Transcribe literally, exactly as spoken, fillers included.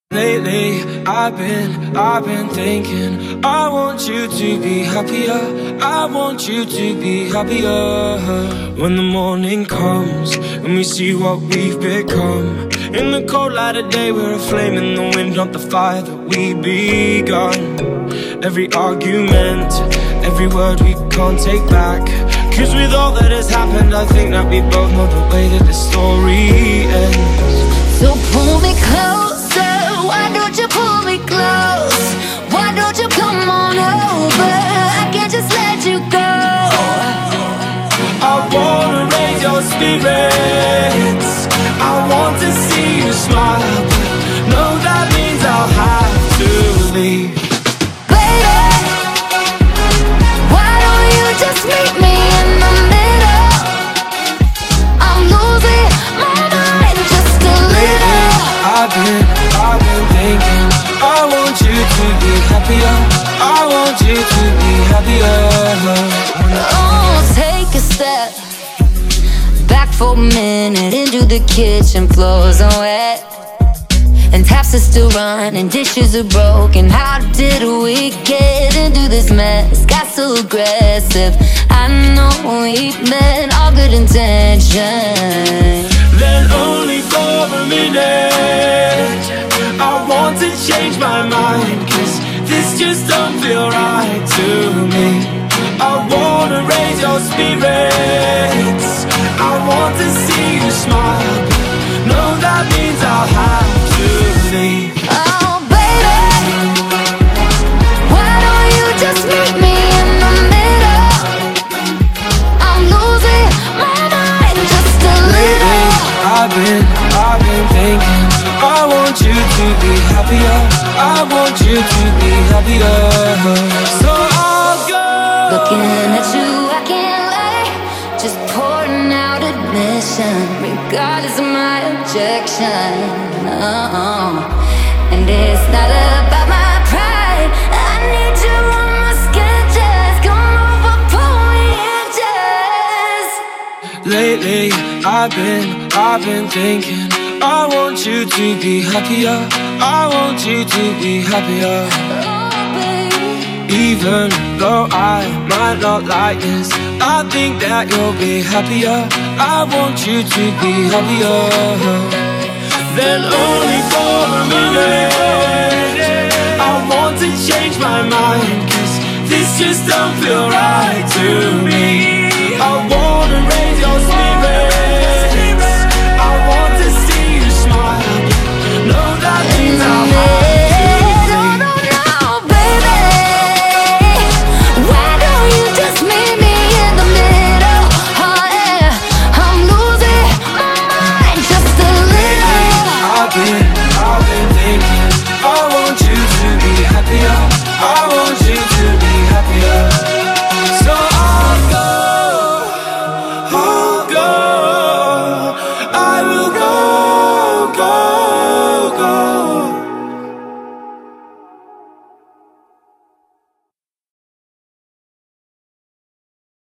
Lately, I've been, I've been thinking I want you to be happier, I want you to be happier. When the morning comes and we see what we've become, in the cold light of day we're a flame in the wind, not the fire that we begun. Every argument, every word we can't take back, cause with all that has happened I think that we both know the way that the story ends. So pull me closer, why don't you pull me close? Why don't you come on over? I can't just let you go. I wanna raise your spirits, I want to see you smile, but no, that means I'll have to leave. Baby, why don't you just meet me in the middle? I'm losing my mind just a little. I've been, I've been thinking I want you to be happier, I want you to be happier. Oh, take a step back for a minute into the kitchen, floors are wet and taps are still running, dishes are broken. How did we get into this mess? Got so aggressive. I know we meant all good intentions, Then only for a minute I want to change my mind, cause this just don't feel right to me. I wanna raise your spirits, I want to see you smile, no, that means I'll have to leave. Oh baby, why don't you just meet me in the middle? I'm losing my mind just a Lately, little. I've been, I've been thinking I want you to be happier, I want you to be happier. So I'll go. Looking at you, I can't lie, just pouring out admission, regardless of my objection. Oh, and it's not about my pride, I need you on my skin, just come over, pull me in, just. Lately, I've been, I've been thinking I want you to be happier, I want you to be happier. Oh, baby. Even though I might not like this, I think that you'll be happier, I want you to be happier. Then only for a minute I want to change my mind, cause this just don't feel right to me. I wanna raise your spirit,